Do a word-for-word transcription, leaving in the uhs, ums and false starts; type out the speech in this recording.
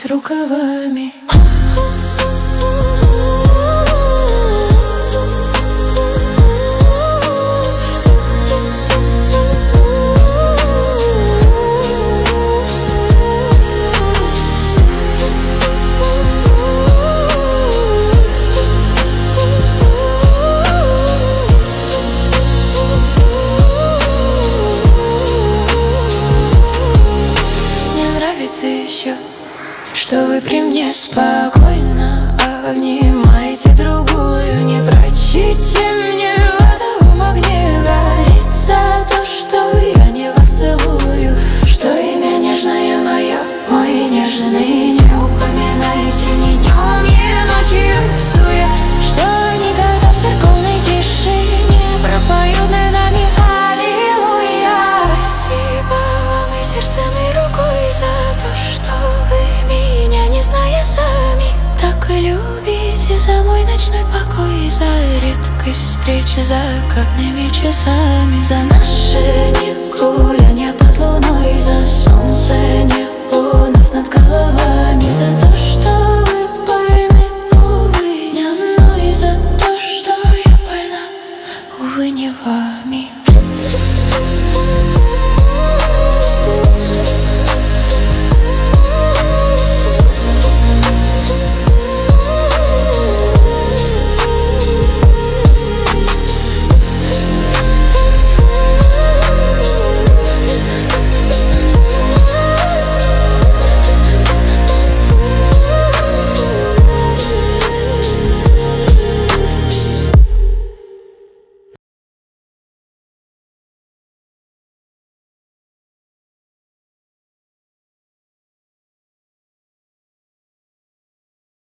с рукавами. Еще, что вы при мне спокойно обнимаете другую. Не прочите мне в этом огне гореть за то, что я не вас целую. Что имя нежное мое, мой нежный, не упоминайте ни днем, ни ночью суя. Что никогда в церковной тишине пропоют над нами аллилуйя. Спасибо вам и сердцем, и рукой за то, что вы меня, не зная сами, так и любите. За мой ночной покой, за редкость встречи закатными часами, за наше негулянье под луной, за солнце не у нас над головами, за то, что вы больны, увы, не мной, за то, что я больна, увы, не вами.